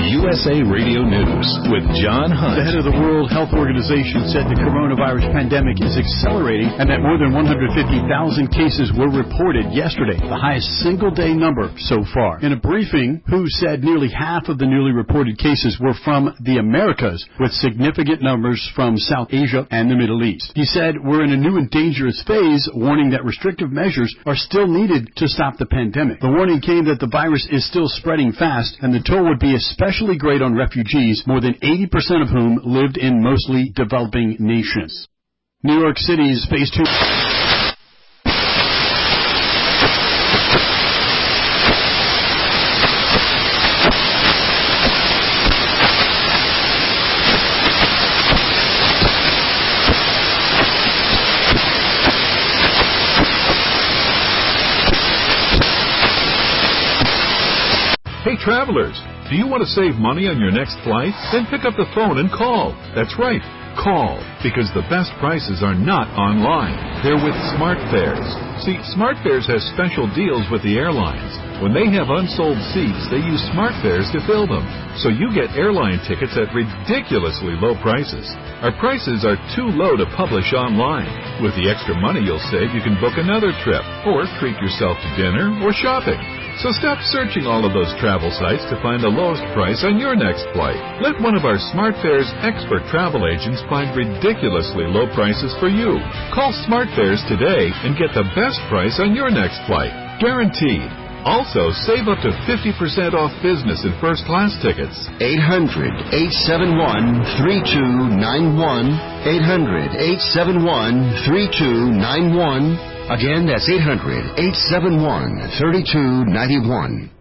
USA Radio News with John Hunt. The head of the World Health Organization said the coronavirus pandemic is accelerating and that more than 150,000 cases were reported yesterday, the highest single-day number so far. In a briefing, WHO said nearly half of the newly reported cases were from the Americas, with significant numbers from South Asia and the Middle East. He said, "We're in a new and dangerous phase," warning that restrictive measures are still needed to stop the pandemic. The warning came that the virus is still spreading fast, and the toll would be especially great on refugees, more than 80% of whom lived in mostly developing nations. New York City's Phase 2... Hey travelers, do you want to save money on your next flight? Then pick up the phone and call. That's right, call, because the best prices are not online. They're with SmartFares. See, SmartFares has special deals with the airlines. When they have unsold seats, they use SmartFares to fill them. So you get airline tickets at ridiculously low prices. Our prices are too low to publish online. With the extra money you'll save, you can book another trip, or treat yourself to dinner or shopping. So stop searching all of those travel sites to find the lowest price on your next flight. Let one of our SmartFares expert travel agents find ridiculously low prices for you. Call SmartFares today and get the best price on your next flight. Guaranteed. Also, save up to 50% off business and first-class tickets. 800-871-3291. 800-871-3291. Again, that's 800-871-3291.